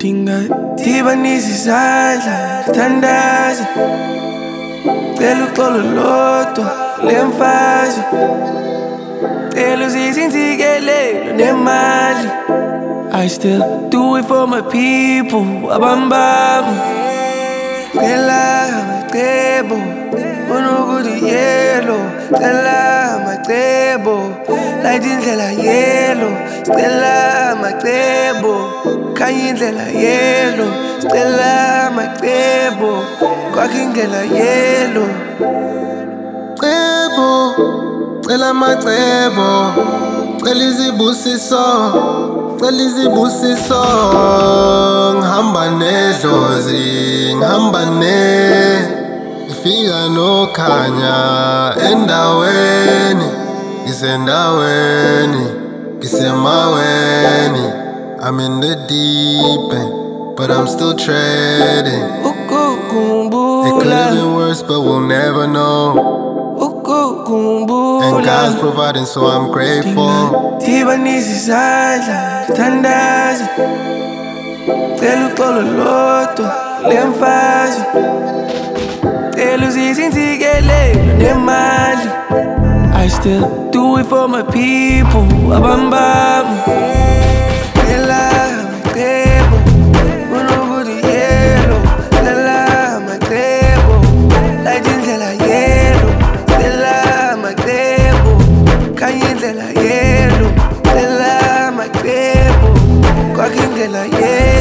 Ngingadibanisa izandla ngithandaze, cela uxolo lodwa kule mfazwe, cela uzise intsikelelo nemali. I still do it for my people, abambami. Cela amacebo, unukuthi yellow. Cela amacebo, light indlela yellow. Cela amacebo, khanya indlela yellow. Cela amacebo, kwakha indlela yellow. Cebo, cela amacebo, cela izibusiso, cela izibusiso. Ngihamba nedlozi, ngihamba ngifika nokhanya endaweni, ngisendaweni, ngisemaweni. I'm in the deep end, but I'm still treading. It could have been worse, but we'll never know. And God's providing, so I'm grateful. Ngingadibanisa izandla ngithandaze, cela uxolo lodwa kule mfazwe, cela uzise intsikelelo nemali. I still do it for my people, abambami. Cela amacebo, unukuthi yellow. Cela amacebo, light indlela yellow. Cela amacebo, khanya indlela yellow. Cela amacebo, kwakha indlela yellow.